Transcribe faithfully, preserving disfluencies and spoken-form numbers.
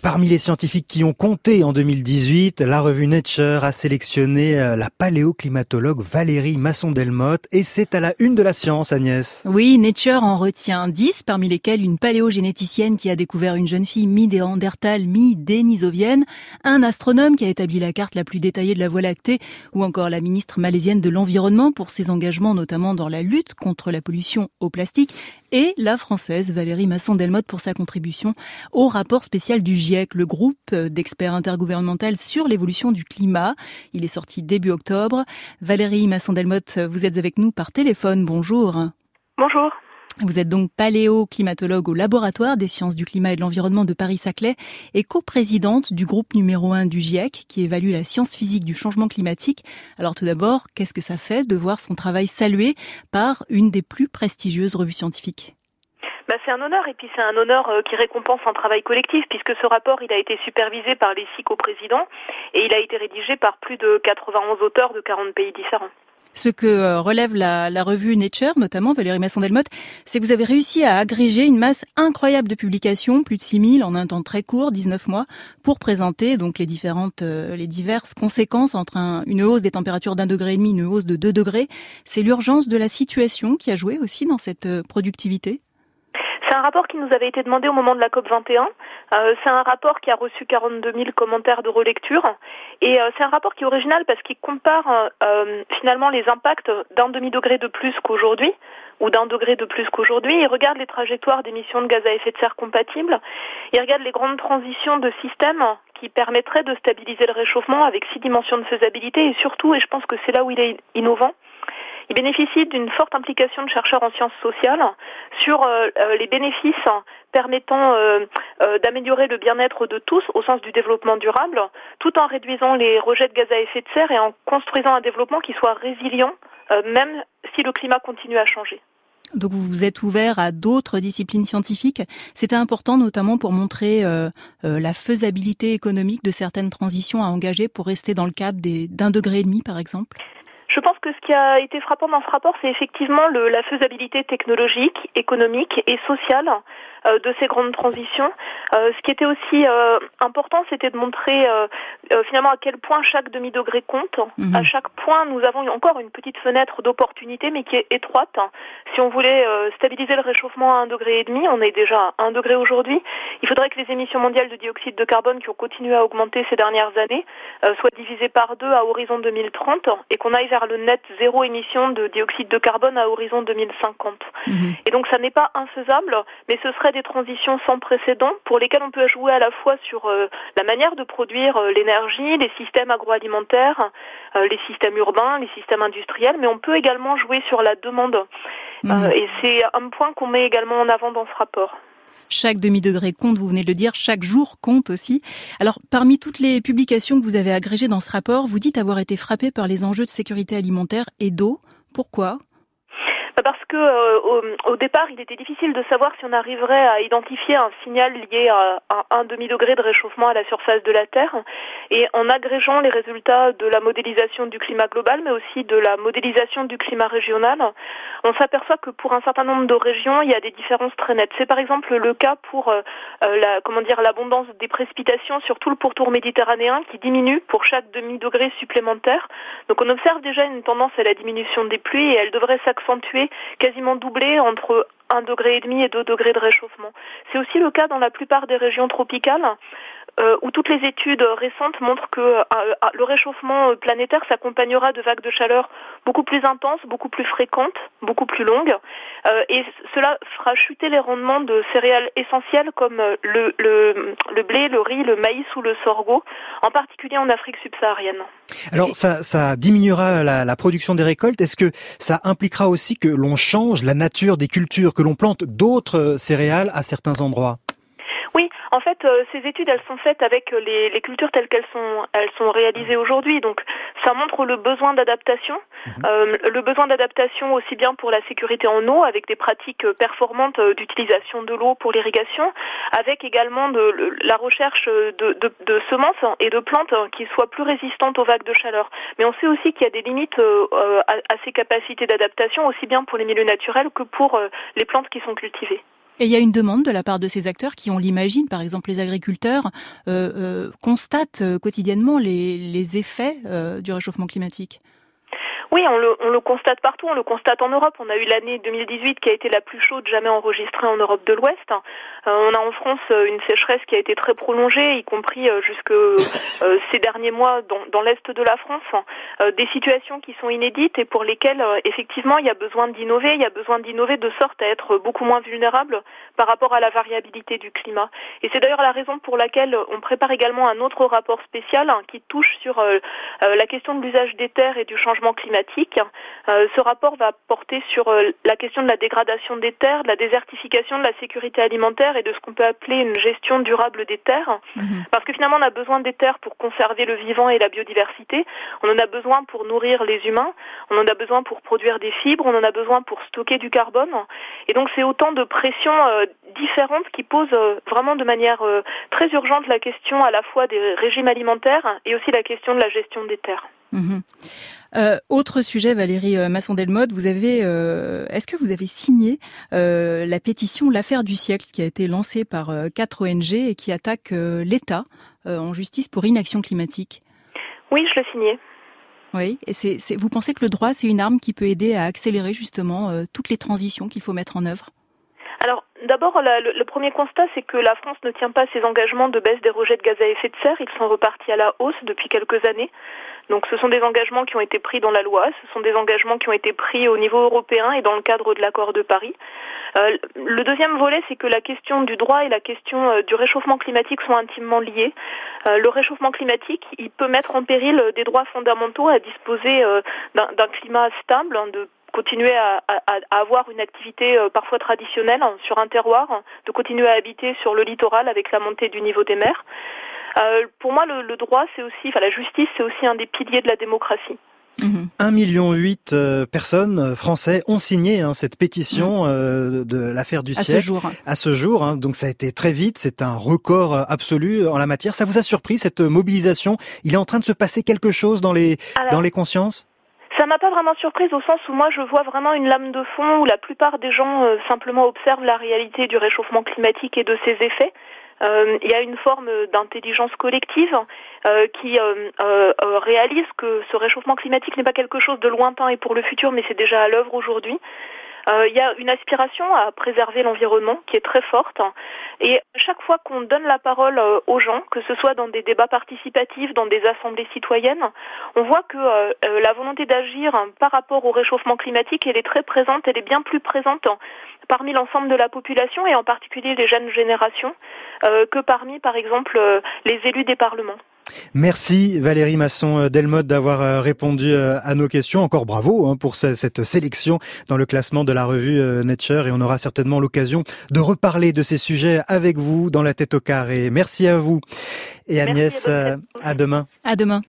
Parmi les scientifiques qui ont compté en deux mille dix-huit, la revue Nature a sélectionné la paléoclimatologue Valérie Masson-Delmotte et c'est à la une de la science, Agnès. Oui, Nature en retient dix, parmi lesquels une paléogénéticienne qui a découvert une jeune fille mi-néandertale, mi-dénisovienne, un astronome qui a établi la carte la plus détaillée de la Voie lactée ou encore la ministre malaisienne de l'Environnement pour ses engagements notamment dans la lutte contre la pollution au plastique et la française Valérie Masson-Delmotte pour sa contribution au rapport spécial du GIEC, le groupe d'experts intergouvernemental sur l'évolution du climat. Il est sorti début octobre. Valérie Masson-Delmotte, vous êtes avec nous par téléphone. Bonjour. Bonjour. Vous êtes donc paléoclimatologue au laboratoire des sciences du climat et de l'environnement de Paris-Saclay et coprésidente du groupe numéro un du GIEC qui évalue la science physique du changement climatique. Alors tout d'abord, qu'est-ce que ça fait de voir son travail salué par une des plus prestigieuses revues scientifiques ? Bah, c'est un honneur et puis c'est un honneur euh, qui récompense un travail collectif puisque ce rapport il a été supervisé par les six coprésidents et il a été rédigé par plus de quatre-vingt-onze auteurs de quarante pays différents. Ce que relève la, la revue Nature, notamment Valérie Masson-Delmotte, c'est que vous avez réussi à agréger une masse incroyable de publications, plus de six mille en un temps très court, dix-neuf mois, pour présenter donc les différentes, euh, les diverses conséquences entre un, une hausse des températures d'un degré et demi, une hausse de deux degrés. C'est l'urgence de la situation qui a joué aussi dans cette productivité. C'est un rapport qui nous avait été demandé au moment de la COP vingt et un. Euh, c'est un rapport qui a reçu quarante-deux mille commentaires de relecture. Et euh, c'est un rapport qui est original parce qu'il compare euh, finalement les impacts d'un demi-degré de plus qu'aujourd'hui, ou d'un degré de plus qu'aujourd'hui. Il regarde les trajectoires d'émissions de gaz à effet de serre compatibles. Il regarde les grandes transitions de systèmes qui permettraient de stabiliser le réchauffement avec six dimensions de faisabilité. Et surtout, et je pense que c'est là où il est innovant, il bénéficie d'une forte implication de chercheurs en sciences sociales sur euh, les bénéfices permettant euh, euh, d'améliorer le bien-être de tous au sens du développement durable, tout en réduisant les rejets de gaz à effet de serre et en construisant un développement qui soit résilient, euh, même si le climat continue à changer. Donc vous vous êtes ouvert à d'autres disciplines scientifiques. C'était important notamment pour montrer euh, euh, la faisabilité économique de certaines transitions à engager pour rester dans le cap des, d'un degré et demi par exemple. Je pense que ce qui a été frappant dans ce rapport, c'est effectivement le, la faisabilité technologique, économique et sociale euh, de ces grandes transitions. Euh, ce qui était aussi euh, important, c'était de montrer euh, euh, finalement à quel point chaque demi-degré compte. Mmh. À chaque point, nous avons encore une petite fenêtre d'opportunité, mais qui est étroite. Si on voulait euh, stabiliser le réchauffement à un degré et demi, on est déjà à un degré aujourd'hui. Il faudrait que les émissions mondiales de dioxyde de carbone qui ont continué à augmenter ces dernières années euh, soient divisées par deux à horizon deux mille trente et qu'on aille vers le net zéro émission de dioxyde de carbone à horizon deux mille cinquante. Mmh. Et donc ça n'est pas infaisable, mais ce serait des transitions sans précédent pour lesquelles on peut jouer à la fois sur euh, la manière de produire euh, l'énergie, les systèmes agroalimentaires, euh, les systèmes urbains, les systèmes industriels, mais on peut également jouer sur la demande. Mmh. Euh, et c'est un point qu'on met également en avant dans ce rapport. Chaque demi-degré compte, vous venez de le dire, chaque jour compte aussi. Alors, parmi toutes les publications que vous avez agrégées dans ce rapport, vous dites avoir été frappé par les enjeux de sécurité alimentaire et d'eau. Pourquoi ? Parce que euh, au, au départ, il était difficile de savoir si on arriverait à identifier un signal lié à, à un demi-degré de réchauffement à la surface de la Terre. Et en agrégeant les résultats de la modélisation du climat global, mais aussi de la modélisation du climat régional, on s'aperçoit que pour un certain nombre de régions, il y a des différences très nettes. C'est par exemple le cas pour euh, la, comment dire, l'abondance des précipitations sur tout le pourtour méditerranéen qui diminue pour chaque demi-degré supplémentaire. Donc on observe déjà une tendance à la diminution des pluies et elle devrait s'accentuer quasiment doublé entre un degré et demi et deux degrés de réchauffement. C'est aussi le cas dans la plupart des régions tropicales, euh, où toutes les études récentes montrent que euh, le réchauffement planétaire s'accompagnera de vagues de chaleur beaucoup plus intenses, beaucoup plus fréquentes, beaucoup plus longues, euh, et cela fera chuter les rendements de céréales essentielles comme le, le, le blé, le riz, le maïs ou le sorgho, en particulier en Afrique subsaharienne. Alors ça, ça diminuera la, la production des récoltes. Est-ce que ça impliquera aussi que l'on change la nature des cultures, que l'on plante d'autres céréales à certains endroits ? Oui, en fait, euh, ces études, elles sont faites avec les, les cultures telles qu'elles sont, elles sont réalisées aujourd'hui. Donc, ça montre le besoin d'adaptation, mmh. euh, le besoin d'adaptation aussi bien pour la sécurité en eau, avec des pratiques performantes d'utilisation de l'eau pour l'irrigation, avec également de, de, la recherche de, de, de semences et de plantes qui soient plus résistantes aux vagues de chaleur. Mais on sait aussi qu'il y a des limites euh, à, à ces capacités d'adaptation, aussi bien pour les milieux naturels que pour euh, les plantes qui sont cultivées. Et il y a une demande de la part de ces acteurs qui, on l'imagine, par exemple les agriculteurs, euh, euh, constatent quotidiennement les, les effets euh, du réchauffement climatique. Oui, on le, on le constate partout, on le constate en Europe. On a eu l'année deux mille dix-huit qui a été la plus chaude jamais enregistrée en Europe de l'Ouest. Euh, on a en France une sécheresse qui a été très prolongée, y compris euh, jusque euh, ces derniers mois dans, dans l'Est de la France. Euh, des situations qui sont inédites et pour lesquelles, euh, effectivement, il y a besoin d'innover. Il y a besoin d'innover de sorte à être beaucoup moins vulnérable par rapport à la variabilité du climat. Et c'est d'ailleurs la raison pour laquelle on prépare également un autre rapport spécial hein, qui touche sur euh, euh, la question de l'usage des terres et du changement climatique. Euh, ce rapport va porter sur euh, la question de la dégradation des terres, de la désertification, de la sécurité alimentaire et de ce qu'on peut appeler une gestion durable des terres. Mmh. Parce que finalement, on a besoin des terres pour conserver le vivant et la biodiversité. On en a besoin pour nourrir les humains. On en a besoin pour produire des fibres. On en a besoin pour stocker du carbone. Et donc, c'est autant de pressions euh, différentes qui posent euh, vraiment de manière euh, très urgente la question à la fois des régimes alimentaires et aussi la question de la gestion des terres. Mmh. Euh, autre sujet, Valérie Masson-Delmotte, vous avez, euh, est-ce que vous avez signé euh, la pétition L'affaire du siècle qui a été lancée par euh, quatre O N G et qui attaque euh, l'État euh, en justice pour inaction climatique? Oui, je l'ai signé. Oui, et c'est, c'est, vous pensez que le droit, c'est une arme qui peut aider à accélérer justement euh, toutes les transitions qu'il faut mettre en œuvre? Alors, d'abord, la, le, le premier constat, c'est que la France ne tient pas ses engagements de baisse des rejets de gaz à effet de serre. Ils sont repartis à la hausse depuis quelques années. Donc, ce sont des engagements qui ont été pris dans la loi. Ce sont des engagements qui ont été pris au niveau européen et dans le cadre de l'accord de Paris. Euh, le deuxième volet, c'est que la question du droit et la question euh, du réchauffement climatique sont intimement liées. Euh, le réchauffement climatique, il peut mettre en péril des droits fondamentaux à disposer euh, d'un, d'un climat stable, hein, de continuer à, à, à avoir une activité euh, parfois traditionnelle hein, sur un terroir, hein, de continuer à habiter sur le littoral avec la montée du niveau des mers. Euh, pour moi, le, le droit, c'est aussi, enfin la justice, c'est aussi un des piliers de la démocratie. Mmh. un virgule huit million euh, personnes euh, français ont signé hein, cette pétition euh, de l'affaire du à siècle. Ce jour. À ce jour. Hein, donc ça a été très vite, c'est un record absolu en la matière. Ça vous a surpris cette mobilisation? Il est en train de se passer quelque chose dans les, Alors, dans les consciences? Ça m'a pas vraiment surprise au sens où moi je vois vraiment une lame de fond où la plupart des gens euh, simplement observent la réalité du réchauffement climatique et de ses effets. Euh, il y a une forme d'intelligence collective euh, qui euh, euh, réalise que ce réchauffement climatique n'est pas quelque chose de lointain et pour le futur, mais c'est déjà à l'œuvre aujourd'hui. Euh, il y a une aspiration à préserver l'environnement qui est très forte et chaque fois qu'on donne la parole euh, aux gens, que ce soit dans des débats participatifs, dans des assemblées citoyennes, on voit que euh, la volonté d'agir hein, par rapport au réchauffement climatique, elle est très présente, elle est bien plus présente hein, parmi l'ensemble de la population et en particulier les jeunes générations euh, que parmi par exemple euh, les élus des parlements. Merci Valérie Masson-Delmotte d'avoir répondu à nos questions. Encore bravo hein, pour cette sélection dans le classement de la revue Nature et on aura certainement l'occasion de reparler de ces sujets avec vous dans la tête au carré. Merci à vous et Agnès, Merci, à, à demain. À demain.